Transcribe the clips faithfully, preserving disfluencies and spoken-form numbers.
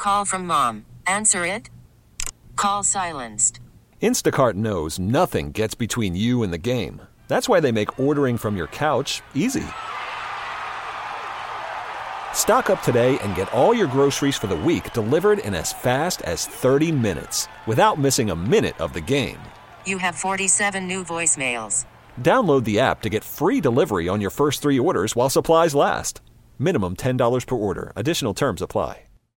Call from mom. Answer it. Call silenced. Instacart knows nothing gets between you and the game. That's why they make ordering from your couch easy. Stock up today and get all your groceries for the week delivered in as fast as thirty minutes without missing a minute of the game. You have forty-seven new voicemails. Download the app to get free delivery on your first three orders while supplies last. Minimum ten dollars per order. Additional terms apply.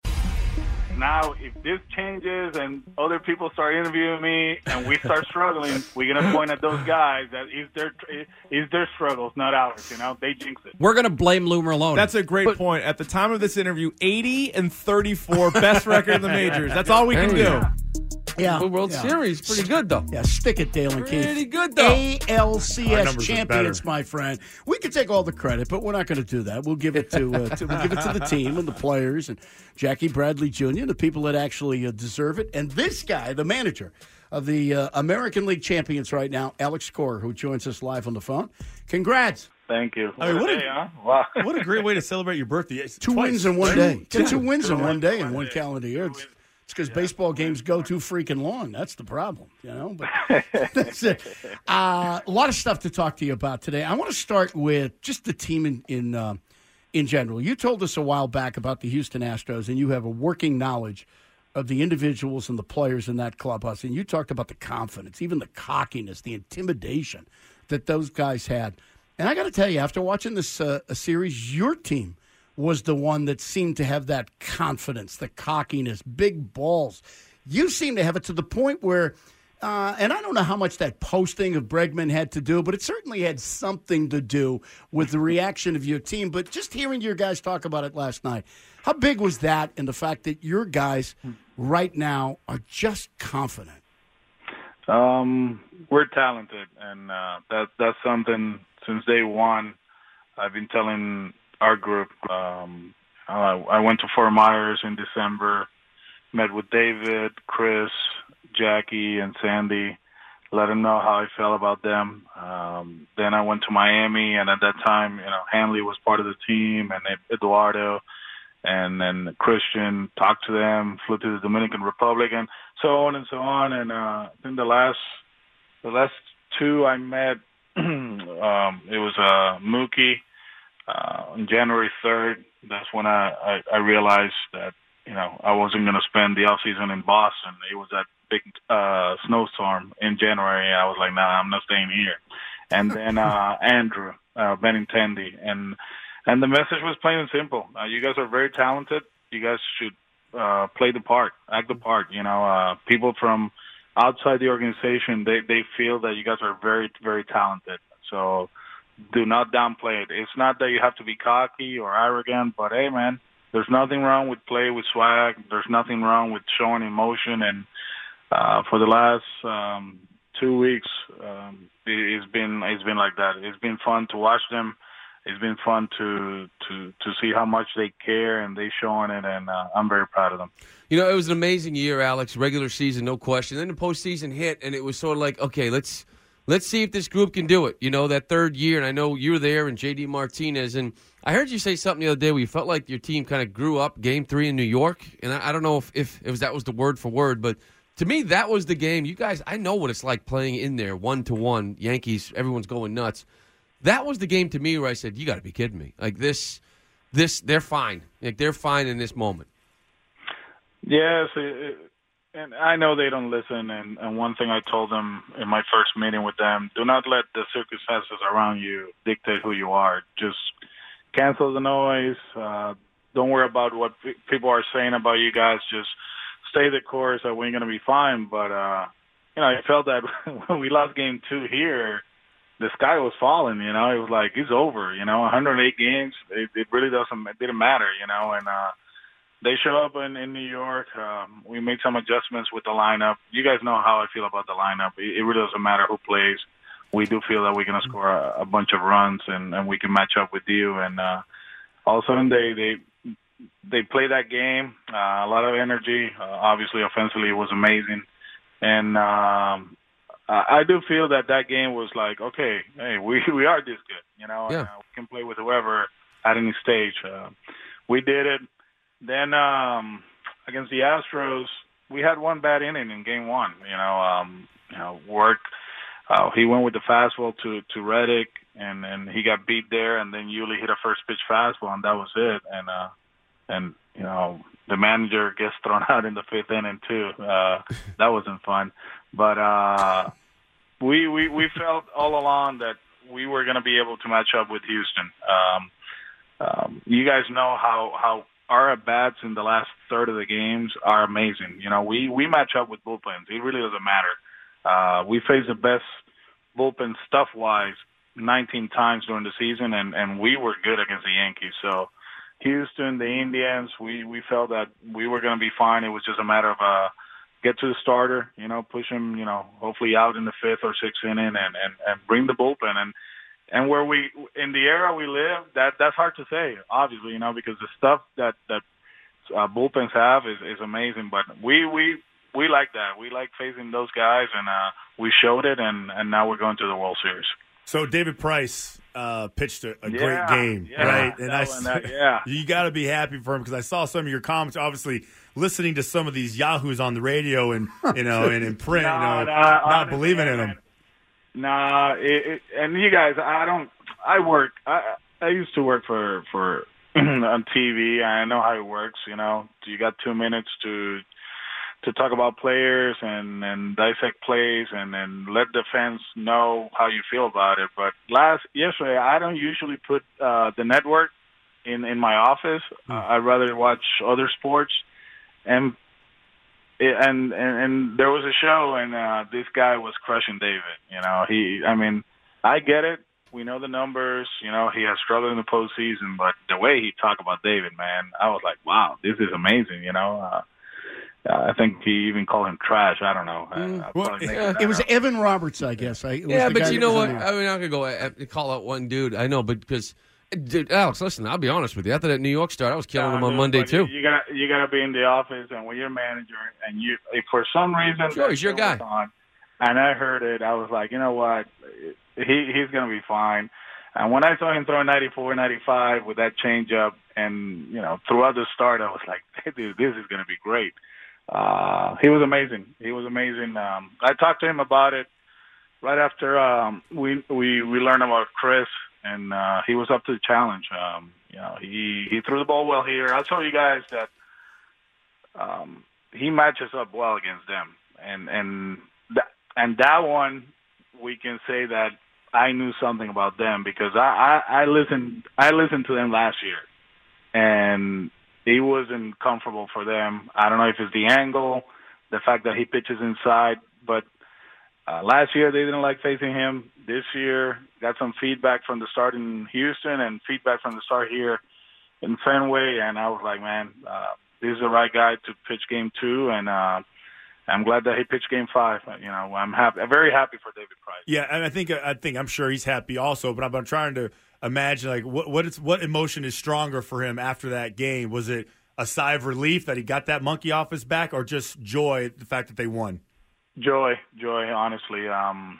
Now, if this changes and other people start interviewing me and we start struggling, we're going to point at those guys that is their is their struggles, not ours. You know, they jinx it. We're going to blame Lou Merlone. That's a great but, point. At the time of this interview, eighty and thirty-four, best record in the majors. That's all we can do. Yeah. Yeah, the World yeah. Series, pretty good though. Yeah, stick it, Dale and Keith. Pretty good though. A L C S champions, my friend. We could take all the credit, but we're not going to do that. We'll give it to, uh, to we'll give it to the team and the players and Jackie Bradley Junior, the people that actually uh, deserve it. And this guy, the manager of the uh, American League champions right now, Alex Cora, who joins us live on the phone. Congrats. Thank you. I mean, what, a, a, day, huh? Wow. What a great way to celebrate your birthday. It's two twice, wins in one right? day. Yeah. Two wins in one day in one one day. calendar year. It's because yeah. baseball games go too freaking long. That's the problem, you know. But that's it. Uh, a lot of stuff to talk to you about today. I want to start with just the team in in, uh, in general. You told us a while back about the Houston Astros, and you have a working knowledge of the individuals and the players in that clubhouse. And you talked about the confidence, even the cockiness, the intimidation that those guys had. And I got to tell you, after watching this uh, a series, your team was the one that seemed to have that confidence, the cockiness, big balls. You seem to have it to the point where, uh, and I don't know how much that posting of Bregman had to do, but it certainly had something to do with the reaction of your team. But just hearing your guys talk about it last night, how big was that in the fact that your guys right now are just confident? Um, we're talented, and uh, that that's something since day one I've been telling our group. Um, uh, I went to Fort Myers in December, met with David, Chris, Jackie, and Sandy, let them know how I felt about them. Um, then I went to Miami, and at that time, you know, Hanley was part of the team, and Eduardo, and then Christian talked to them, flew to the Dominican Republic, and so on and so on. And uh, I think the last, the last two I met, um, it was uh, Mookie. Uh, on January third, that's when I, I, I realized that, you know, I wasn't going to spend the off season in Boston. It was that big uh, snowstorm in January. I was like, nah, I'm not staying here. And then uh, Andrew uh, Benintendi. And and the message was plain and simple. Uh, you guys are very talented. You guys should uh, play the part, act the part. You know, uh, people from outside the organization, they, they feel that you guys are very, very talented. So do not downplay it. It's not that you have to be cocky or arrogant, but hey, man, there's nothing wrong with play with swag. There's nothing wrong with showing emotion. And uh, for the last um, two weeks, um, it, it's been it's been like that. It's been fun to watch them. It's been fun to to to see how much they care and they showing it, and uh, I'm very proud of them. You know, it was an amazing year, Alex. Regular season, no question. Then the postseason hit, and it was sort of like, okay, let's. Let's see if this group can do it. You know, that third year, and I know you're there and J D Martinez. And I heard you say something the other day where you felt like your team kind of grew up game three in New York. And I, I don't know if, if, if that was the word for word, but to me, that was the game. You guys, I know what it's like playing in there, one-to-one, Yankees, everyone's going nuts. That was the game to me where I said, you got to be kidding me. Like this, this, they're fine. Like they're fine in this moment. Yes, it, it, and I know they don't listen, and, and one thing I told them in my first meeting with them, do not let the circumstances around you dictate who you are. Just cancel the noise. Uh, don't worry about what p- people are saying about you guys. Just stay the course that we're going to be fine. But, uh, you know, I felt that when we lost game two here, the sky was falling, you know. It was like, it's over, you know, one hundred eight games. It, it really doesn't, it didn't matter, you know, and, uh, they show up in, in New York. Um, we made some adjustments with the lineup. You guys know how I feel about the lineup. It, it really doesn't matter who plays. We do feel that we're going to score a, a bunch of runs, and, and we can match up with you. And uh, all of a sudden, they they they play that game. Uh, a lot of energy. Uh, obviously, offensively, it was amazing. And um, I, I do feel that that game was like, okay, hey, we we are this good. You know, yeah. and, uh, we can play with whoever at any stage. Uh, we did it. Then um, against the Astros, we had one bad inning in game one. You know, um, you know, work. Uh, he went with the fastball to to Reddick, and and he got beat there, and then Yuli hit a first pitch fastball, and that was it. And uh, and you know, the manager gets thrown out in the fifth inning too. Uh, that wasn't fun, but uh, we we we felt all along that we were going to be able to match up with Houston. Um, um, you guys know how how our at-bats in the last third of the games are amazing. You know, we we match up with bullpens. It really doesn't matter. Uh, we faced the best bullpen stuff-wise nineteen times during the season, and, and we were good against the Yankees. So Houston, the Indians, we, we felt that we were going to be fine. It was just a matter of uh, get to the starter, you know, push him, you know, hopefully out in the fifth or sixth inning and, and, and bring the bullpen. And and where we, in the era we live, that that's hard to say, obviously, you know, because the stuff that, that uh, bullpens have is, is amazing. But we, we, We like that. We like facing those guys, and uh, we showed it, and, and now we're going to the World Series. So David Price uh, pitched a, a yeah, great game, yeah, right? And I, that, yeah. you got to be happy for him because I saw some of your comments. Obviously, listening to some of these yahoos on the radio and you know and in print, no, you know, no, not honestly, believing in man. him. Nah, it, it, and you guys, I don't. I work. I I used to work for for on T V. I know how it works. You know, you got two minutes to. to talk about players and, and dissect plays and then let the fans know how you feel about it. But last yesterday, I don't usually put uh, the network in, in my office. Uh, I'd rather watch other sports. And it, and, and and there was a show, and uh, this guy was crushing David. You know, he. I mean, I get it. We know the numbers. You know, he has struggled in the postseason, but the way he talked about David, man, I was like, wow, this is amazing. You know. Uh, Uh, I think he even called him trash. I don't know. Mm. I, well, it, it was Evan Roberts, I guess. I, yeah, but you know what? I mean, I'm going to go uh, call out one dude. I know, but because, dude, Alex, listen, I'll be honest with you. After that New York start, I was killing no, him on dude, Monday, too. You, you got you got to be in the office, and when you're a manager, and you, if for some reason, sure, he's your guy. On, and I heard it, I was like, you know what? He He's going to be fine. And when I saw him throw ninety-four, ninety-five with that changeup, and, you know, throughout the start, I was like, hey, dude, this is going to be great. Uh, he was amazing. He was amazing. Um, I talked to him about it right after um, we, we we learned about Chris, and uh, he was up to the challenge. Um, you know, he, he threw the ball well here. I'll tell you guys that um, he matches up well against them, and and that and that one we can say that I knew something about them because I, I, I listened I listened to them last year, and it wasn't comfortable for them. I don't know if it's the angle, the fact that he pitches inside, but uh, last year they didn't like facing him. This year, got some feedback from the start in Houston and feedback from the start here in Fenway, and I was like, man, uh, this is the right guy to pitch game two, and uh, I'm glad that he pitched game five. You know, I'm happy. I'm very happy for David Price. Yeah, and I think I think I'm sure he's happy also. But I'm, I'm trying to imagine like what what is what emotion is stronger for him after that game? Was it a sigh of relief that he got that monkey off his back, or just joy the fact that they won? Joy, joy. Honestly, um,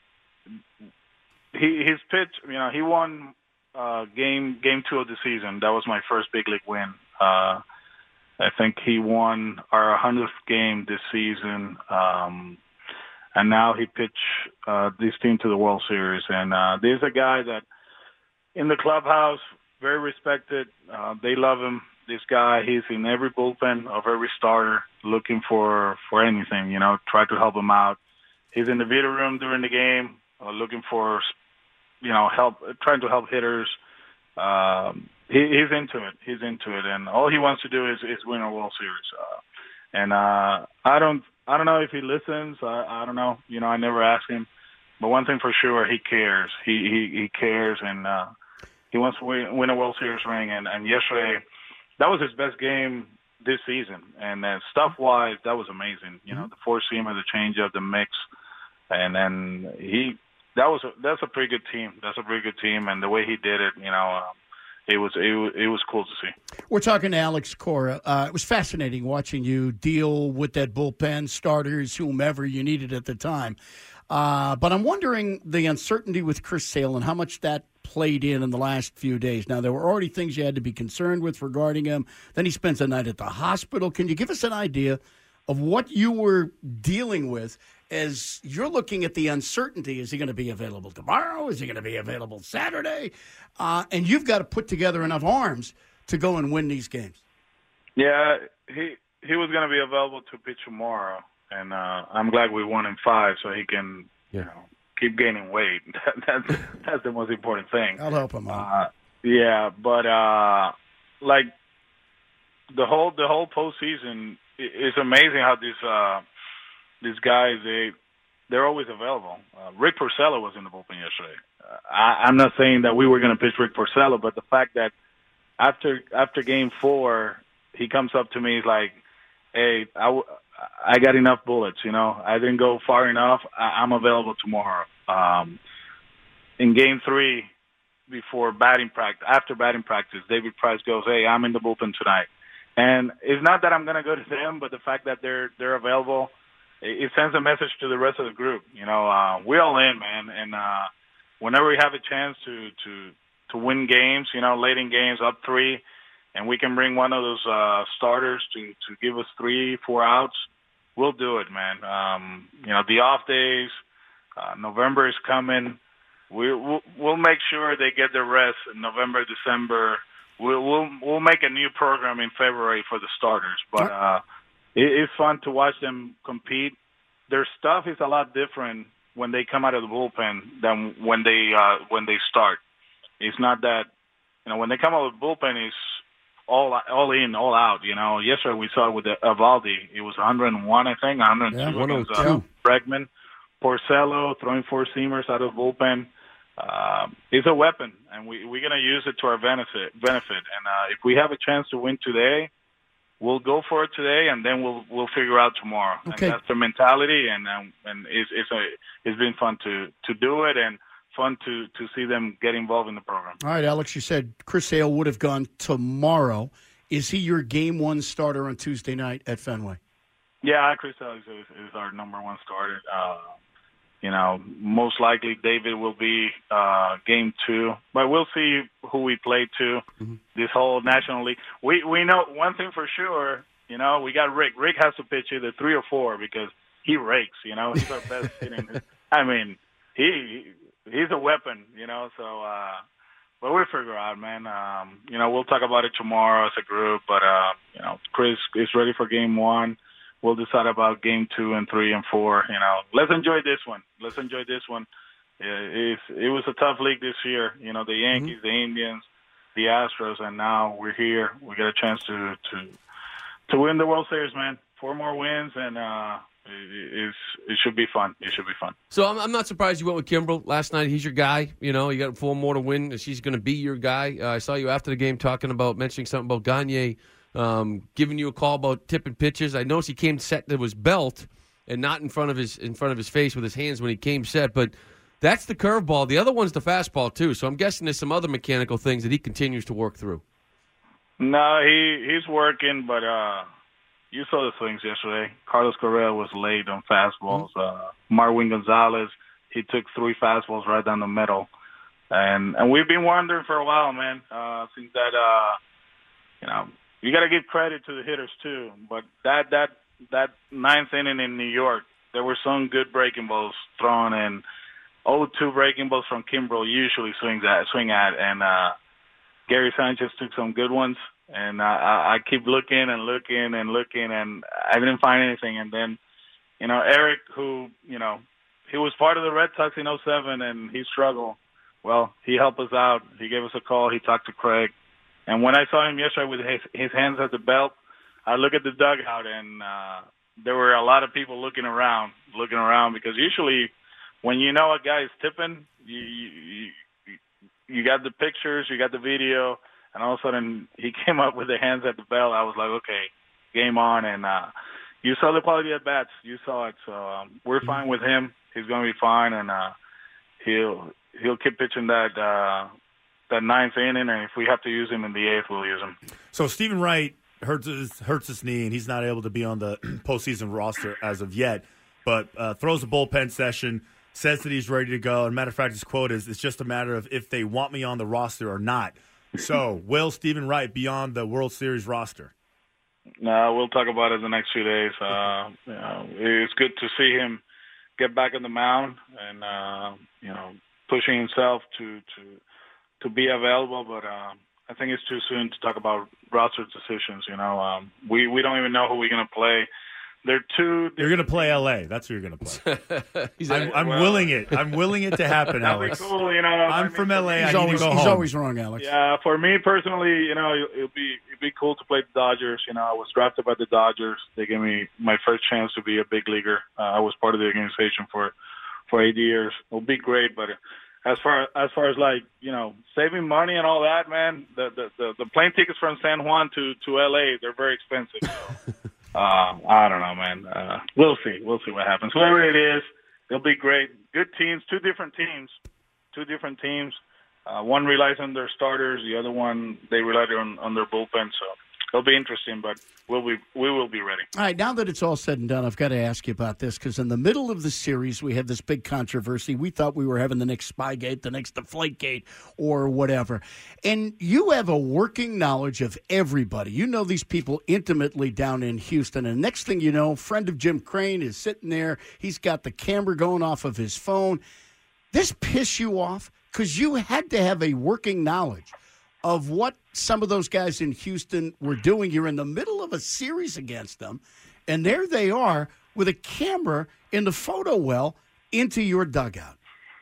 he his pitch. You know, he won uh, game game two of the season. That was my first big league win. Uh, I think he won our hundredth game this season, um, and now he pitched uh, this team to the World Series. And uh, there's a guy that in the clubhouse, very respected. Uh, they love him. This guy, he's in every bullpen of every starter, looking for, for anything. You know, try to help him out. He's in the video room during the game, uh, looking for, you know, help, trying to help hitters. Um, he, he's into it. He's into it, and all he wants to do is, is win a World Series. Uh, and uh, I don't, I don't know if he listens. I, I don't know. You know, I never ask him. But one thing for sure, he cares. He he, he cares, and uh, he wants to win, win a World Series ring. And, and yesterday, that was his best game this season. And uh, stuff-wise, that was amazing. You know, the four-seamer, the changeup, the mix, and then he. That was a, that's a pretty good team. That's a pretty good team, and the way he did it, you know, um, it was it was it was cool to see. We're talking to Alex Cora. Uh, it was fascinating watching you deal with that bullpen, starters, whomever you needed at the time. Uh, but I'm wondering the uncertainty with Chris Sale and how much that played in in the last few days. Now, there were already things you had to be concerned with regarding him. Then he spends a night at the hospital. Can you give us an idea of what you were dealing with as you're looking at the uncertainty? Is he going to be available tomorrow? Is he going to be available Saturday? Uh, and you've got to put together enough arms to go and win these games. Yeah, he he was going to be available to pitch tomorrow, and uh, I'm glad we won in five so he can yeah. you know, keep gaining weight. that's that's the most important thing. I'll help him out. Uh, yeah, but uh, like the whole the whole postseason, it's amazing how these uh, these guys they they're always available. Uh, Rick Porcello was in the bullpen yesterday. Uh, I, I'm not saying that we were going to pitch Rick Porcello, but the fact that after after game four, he comes up to me, he's like, "Hey, I, w- I got enough bullets. You know, I didn't go far enough. I- I'm available tomorrow." Um, in game three, before batting practice, after batting practice, David Price goes, "Hey, I'm in the bullpen tonight." And it's not that I'm going to go to them, but the fact that they're they're available, it, it sends a message to the rest of the group. You know, uh, we're all in, man. And uh, whenever we have a chance to to to win games, you know, late in games, up three, and we can bring one of those uh, starters to, to give us three, four outs, we'll do it, man. Um, you know, the off days, uh, November is coming. We, we'll, we'll make sure they get their rest in November, December. We'll, we'll we'll make a new program in February for the starters. But uh, it, it's fun to watch them compete. Their stuff is a lot different when they come out of the bullpen than when they uh, when they start. It's not that, you know, when they come out of the bullpen, it's all all in, all out. You know, yesterday we saw it with the Evaldi. It was one oh one, I think, one oh two yeah, against uh, Bregman. Porcello throwing four seamers out of the bullpen. Uh, it's a weapon, and we, we're going to use it to our benefit. benefit. And uh, if we have a chance to win today, we'll go for it today, and then we'll we'll figure out tomorrow. Okay. And that's the mentality, and um, and it's it's a, it's been fun to, to do it, and fun to, to see them get involved in the program. All right, Alex, you said Chris Sale would have gone tomorrow. Is he your game one starter on Tuesday night at Fenway? Yeah, Chris Sale is, is, is our number one starter. Uh, you know, most likely David will be uh, game two, but we'll see who we play to mm-hmm. this whole National League. We we know one thing for sure, you know, we got Rick. Rick has to pitch either three or four because he rakes, you know. He's our best hitting. I mean, he he's a weapon, you know, so uh, but we'll figure out, man. Um, you know, we'll talk about it tomorrow as a group, but, uh, you know, Chris is ready for game one. We'll decide about game two and three and four. You know, let's enjoy this one. Let's enjoy this one. It's, it was a tough league this year. You know, the Yankees, mm-hmm. the Indians, the Astros, and now we're here. We get a chance to to to win the World Series, man. Four more wins, and uh, it, it's, it should be fun. It should be fun. So I'm, I'm not surprised you went with Kimbrel last night. He's your guy. You know, you got four more to win. She's going to be your guy. Uh, I saw you after the game talking about mentioning something about Gagne. Um, giving you a call about tipping pitches. I noticed he came set to his belt and not in front of his in front of his face with his hands when he came set. But that's the curveball. The other one's the fastball too. So I'm guessing there's some other mechanical things that he continues to work through. No, he he's working, but uh, you saw the swings yesterday. Carlos Correa was late on fastballs. Mm-hmm. Uh, Marwin Gonzalez, he took three fastballs right down the middle, and and we've been wondering for a while, man, uh, since that uh, you know. You got to give credit to the hitters too, but that that that ninth inning in New York, there were some good breaking balls thrown, and oh two breaking balls from Kimbrel usually swings at swing at, and uh, Gary Sanchez took some good ones, and uh, I, I keep looking and looking and looking, and I didn't find anything. And then, you know, Eric, who you know, he was part of the Red Sox in oh seven, and he struggled. Well, he helped us out. He gave us a call. He talked to Craig. And when I saw him yesterday with his, his hands at the belt, I look at the dugout, and uh, there were a lot of people looking around, looking around, because usually when you know a guy is tipping, you, you, you got the pictures, you got the video, and all of a sudden he came up with the hands at the belt. I was like, okay, game on. And uh, you saw the quality of bats. You saw it. So um, we're fine with him. He's going to be fine, and uh, he'll he'll keep pitching that uh, – that ninth inning, and if we have to use him in the eighth, we'll use him. So Stephen Wright hurts his, hurts his knee, and he's not able to be on the postseason roster as of yet, but uh, throws a bullpen session. says that he's ready to go. And matter of fact, his quote is, "It's just a matter of if they want me on the roster or not." So, will Stephen Wright be on the World Series roster? No, we'll talk about it the next few days. Uh, you know, it's good to see him get back on the mound and uh, you know, pushing himself to to to be available. But uh, I think it's too soon to talk about roster decisions. You know, um, we we don't even know who we're going to play. They're two. You're going to play L A. That's who you're going to play. I'm, I'm well, willing it. I'm willing it to happen, Alex. That'd be cool, you know. I'm I mean, from L A. He's, I always, need to go he's home. always wrong, Alex. Yeah, for me personally, you know, it'd be it'd be cool to play the Dodgers. You know, I was drafted by the Dodgers. They gave me my first chance to be a big leaguer. Uh, I was part of the organization for for eight years. It'll be great, but as far as far as like, you know, saving money and all that, man, the the the, the plane tickets from San Juan to to L A, they're very expensive. So. Uh, I don't know, man. Uh, we'll see. We'll see what happens. Whoever it is, they'll be great. Good teams, two different teams, two different teams. Uh, one relies on their starters. The other one, they rely on, on their bullpen. So it'll be interesting, but we'll be, we will be ready. All right, now that it's all said and done, I've got to ask you about this because in the middle of the series, we had this big controversy. We thought we were having the next Spygate, the next Deflategate, or whatever. And you have a working knowledge of everybody. You know these people intimately down in Houston. And next thing you know, friend of Jim Crane is sitting there. He's got the camera going off of his phone. This piss you off? Because you had to have a working knowledge of what some of those guys in Houston were doing. You're in the middle of a series against them, and there they are with a camera in the photo well into your dugout.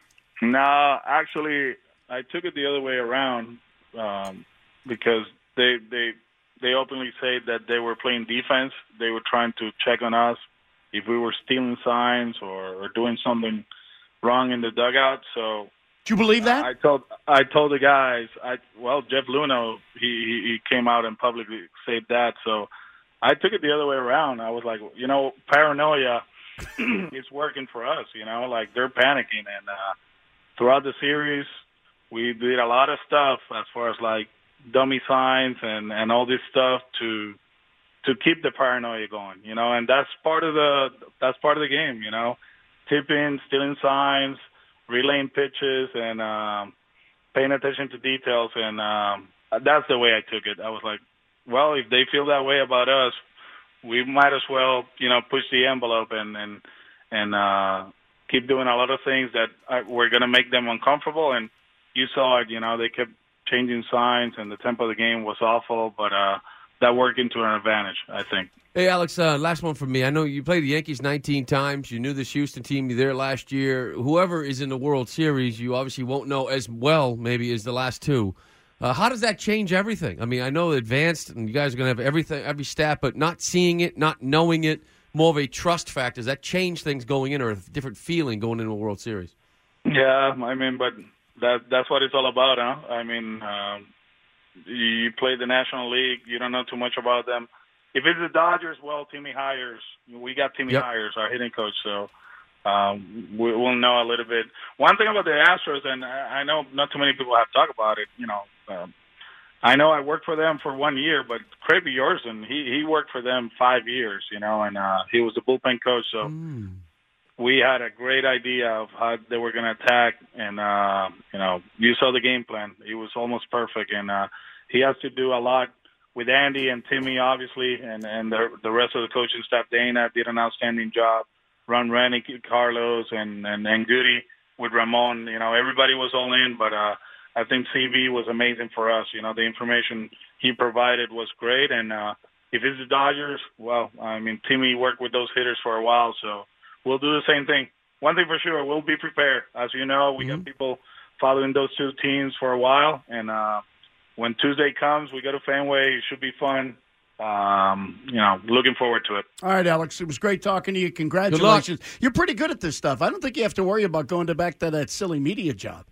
No, actually, I took it the other way around um, because they they they openly say that they were playing defense. They were trying to check on us if we were stealing signs or, or doing something wrong in the dugout. So. Do you believe that? I told I told the guys. I well, Jeff Luhnow, he, he he came out and publicly said that. So I took it the other way around. I was like, you know, paranoia is working for us. You know, like they're panicking. And uh, throughout the series, we did a lot of stuff as far as like dummy signs and and all this stuff to to keep the paranoia going. You know, and that's part of the that's part of the game. You know, tipping, stealing signs, relaying pitches, and um, paying attention to details. And um, that's the way I took it. I was like, well, if they feel that way about us, we might as well, you know, push the envelope and and and uh, keep doing a lot of things that are, we're going to make them uncomfortable. And you saw it, you know, they kept changing signs, and the tempo of the game was awful, but uh, that worked into an advantage, I think. Hey, Alex, uh, last one from me. I know you played the Yankees nineteen times. You knew this Houston team. You were there last year. Whoever is in the World Series, you obviously won't know as well maybe as the last two. Uh, how does that change everything? I mean, I know advanced, and you guys are going to have everything, every stat, but not seeing it, not knowing it, more of a trust factor. Does that change things going in or a different feeling going into a World Series? Yeah, I mean, but that that's what it's all about, huh? I mean, um, you play the National League. You don't know too much about them. If it's the Dodgers, well, Timmy Hires. We got Timmy yep. Hires, our hitting coach, so um, we, we'll know a little bit. One thing about the Astros, and I know not too many people have talked about it, you know, um, I know I worked for them for one year, but Craig Bjornsson, he, he worked for them five years, you know, and uh, he was the bullpen coach, so mm. we had a great idea of how they were going to attack, and, uh, you know, you saw the game plan. It was almost perfect, and uh, he has to do a lot with Andy and Timmy, obviously, and, and the, the rest of the coaching staff. Dana did an outstanding job. Ron Rennie, Carlos, and, and, and Goody with Ramon. You know, everybody was all in, but uh, I think C B was amazing for us. You know, the information he provided was great. And uh, if it's the Dodgers, well, I mean, Timmy worked with those hitters for a while, so we'll do the same thing. One thing for sure, we'll be prepared. As you know, we mm-hmm. got people following those two teams for a while, and uh, when Tuesday comes, we go to Fenway. It should be fun. Um, you know, looking forward to it. All right, Alex. It was great talking to you. Congratulations. You're pretty good at this stuff. I don't think you have to worry about going to back to that silly media job.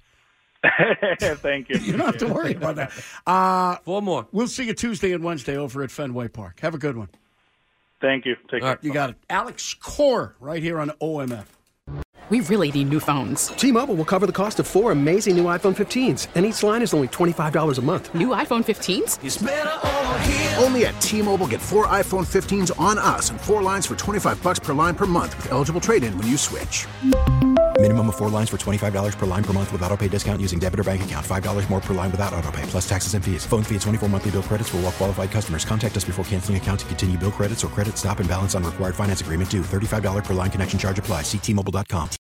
Thank you. You don't have to worry about that. Uh, Four more. We'll see you Tuesday and Wednesday over at Fenway Park. Have a good one. Thank you. Take care. Right, you got it. Alex Core right here on O M F. We really need new phones. T-Mobile will cover the cost of four amazing new iPhone fifteens, and each line is only twenty-five dollars a month. New iPhone fifteens? It's better over here. Only at T-Mobile, get four iPhone fifteens on us and four lines for twenty-five dollars per line per month with eligible trade-in when you switch. Minimum of four lines for twenty-five dollars per line per month with autopay discount using debit or bank account. five dollars more per line without autopay, plus taxes and fees. Phone fee at twenty-four monthly bill credits for well qualified customers. Contact us before canceling account to continue bill credits or credit stop and balance on required finance agreement due. thirty-five dollars per line connection charge applies. See T Mobile dot com.